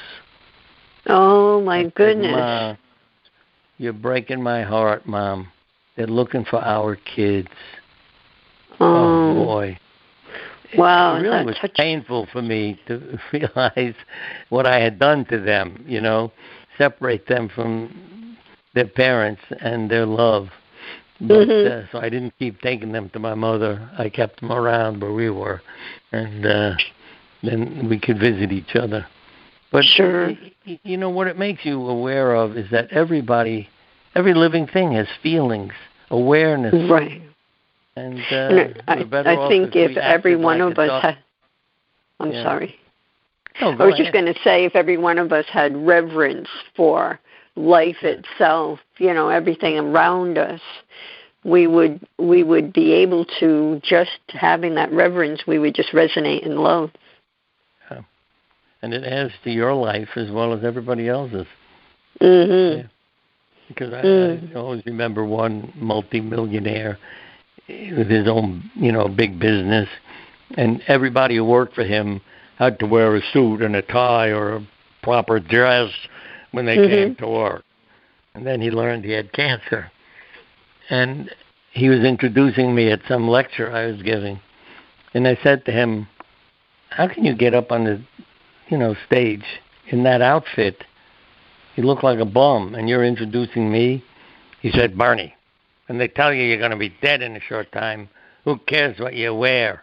Oh, my said, goodness. Ma, you're breaking my heart, Mom. They're looking for our kids. Oh, oh boy. Wow. It really was such... painful for me to realize what I had done to them, you know, separate them from their parents and their love. But, mm-hmm. uh, so I didn't keep taking them to my mother. I kept them around where we were, and uh, then we could visit each other. But sure. you, you know, what it makes you aware of is that everybody, every living thing has feelings, awareness. Right. And uh, I, I think if, if every one like of us had, I'm yeah. sorry. Oh, I was ahead. just going to say, if every one of us had reverence for life itself, you know, everything around us, we would we would be able to, just having that reverence, we would just resonate in love. Yeah. And it adds to your life as well as everybody else's. Mm-hmm. Yeah. Because I, mm. I always remember one multimillionaire with his own, you know, big business, and everybody who worked for him had to wear a suit and a tie or a proper dress when they mm-hmm. came to work. And then he learned he had cancer. And he was introducing me at some lecture I was giving. And I said to him, how can you get up on the, you know, stage in that outfit? You look like a bum, and you're introducing me? He said, Bernie, when they tell you you're going to be dead in a short time, who cares what you wear?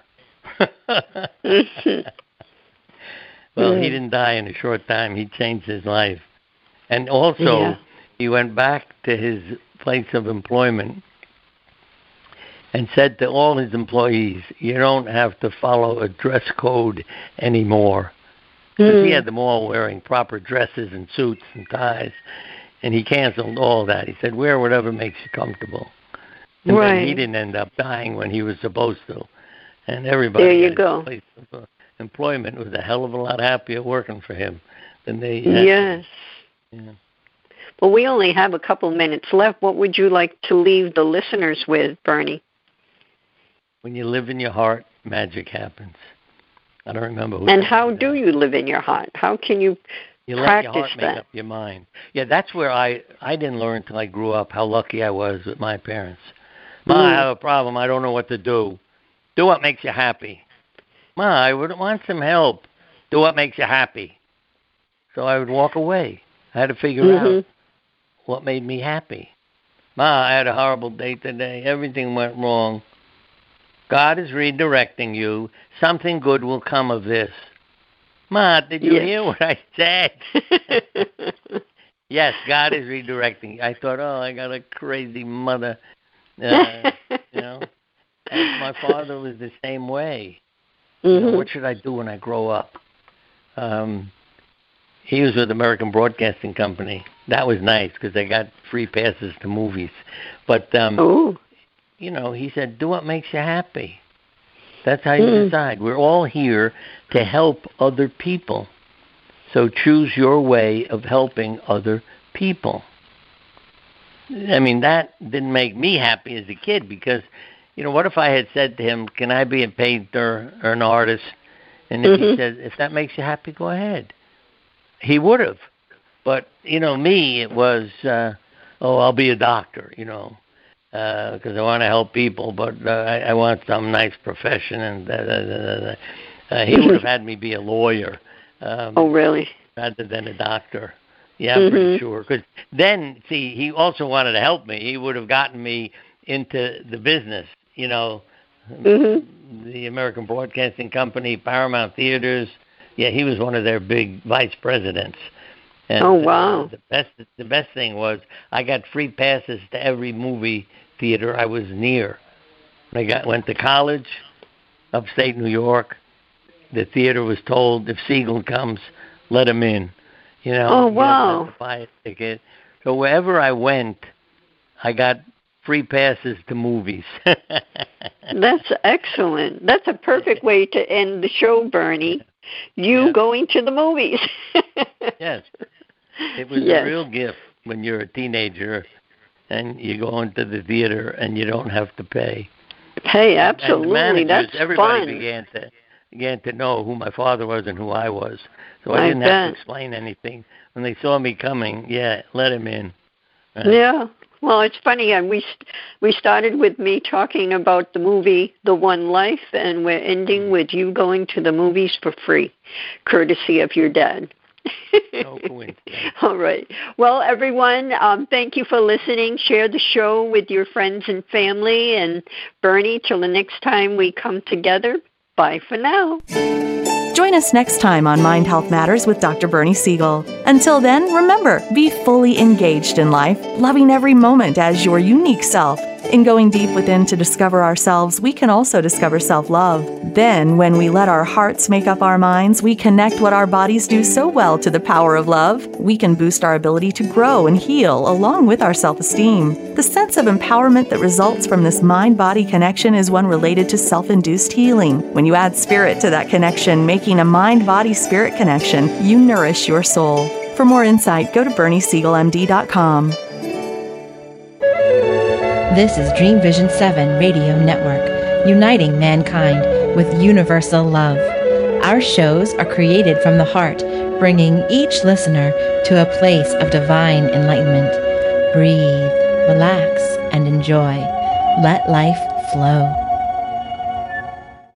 Well, he didn't die in a short time. He changed his life. And also, yeah. he went back to his place of employment and said to all his employees, you don't have to follow a dress code anymore. Because mm. he had them all wearing proper dresses and suits and ties. And he canceled all that. He said, wear whatever makes you comfortable. And right. then he didn't end up dying when he was supposed to. And everybody there you at go. his place of employment was a hell of a lot happier working for him than they had. Yes. Yeah. Well, we only have a couple minutes left. What would you like to leave the listeners with, Bernie? When you live in your heart, magic happens. I don't remember who. And how do you live in your heart? How can you, you practice let your heart that? Make up your mind. Yeah, that's where I, I didn't learn until I grew up how lucky I was with my parents. Ma, mm. I have a problem. I don't know what to do. Do what makes you happy. Ma, I would want some help. do what makes you happy. So I would walk away. I had to figure mm-hmm. out what made me happy. Ma, I had a horrible day today. Everything went wrong. God is redirecting you. Something good will come of this. Ma, did you yes. hear what I said? Yes, God is redirecting. I thought, oh, I got a crazy mother. Uh, you know, and my father was the same way. Mm-hmm. You know, what should I do when I grow up? Um, he was with American Broadcasting Company. That was nice because I got free passes to movies. But, um, Ooh. you know, he said, do what makes you happy. That's how you mm. decide. We're all here to help other people. So choose your way of helping other people. I mean, that didn't make me happy as a kid because, you know, what if I had said to him, can I be a painter or an artist? And if mm-hmm. he said, if that makes you happy, go ahead. He would have. But, you know, me, it was, uh, oh, I'll be a doctor, you know, because uh, I want to help people, but uh, I, I want some nice profession. And da, da, da, da. Uh, he would have had me be a lawyer. Um, oh, really? Rather than a doctor. Yeah, I'm mm-hmm. pretty sure. Because then, see, he also wanted to help me. He would have gotten me into the business, you know, mm-hmm. the American Broadcasting Company, Paramount Theaters. Yeah, he was one of their big vice presidents. And, oh, wow. Uh, the best the best thing was I got free passes to every movie theater I was near. When I got, went to college, upstate New York, the theater was told, if Siegel comes, let him in. You know, oh, you wow. have to buy a ticket. So wherever I went, I got free passes to movies. That's excellent. That's a perfect way to end the show, Bernie. You yeah. going to the movies. Yes. It was yes. a real gift when you're a teenager and you go into the theater and you don't have to pay. Hey, absolutely. And the managers, That's everybody fun. began to began to know who my father was and who I was. So I, I didn't bet. have to explain anything. When they saw me coming, yeah, let him in. Uh, yeah. Well, it's funny. Uh, we we started with me talking about the movie The One Life, and we're ending with you going to the movies for free, courtesy of your dad. No coincidence. All right. Well, everyone, um, thank you for listening. Share the show with your friends and family. And Bernie, till the next time we come together, bye for now. Join us next time on Mind Health Matters with Doctor Bernie Siegel. Until then, remember, be fully engaged in life, loving every moment as your unique self. In going deep within to discover ourselves, we can also discover self-love. Then, when we let our hearts make up our minds, we connect what our bodies do so well to the power of love. We can boost our ability to grow and heal along with our self-esteem. The sense of empowerment that results from this mind-body connection is one related to self-induced healing. When you add spirit to that connection, making a mind-body-spirit connection, you nourish your soul. For more insight, go to bernie siegel m d dot com. This is Dream Vision seven Radio Network, uniting mankind with universal love. Our shows are created from the heart, bringing each listener to a place of divine enlightenment. Breathe, relax, and enjoy. Let life flow.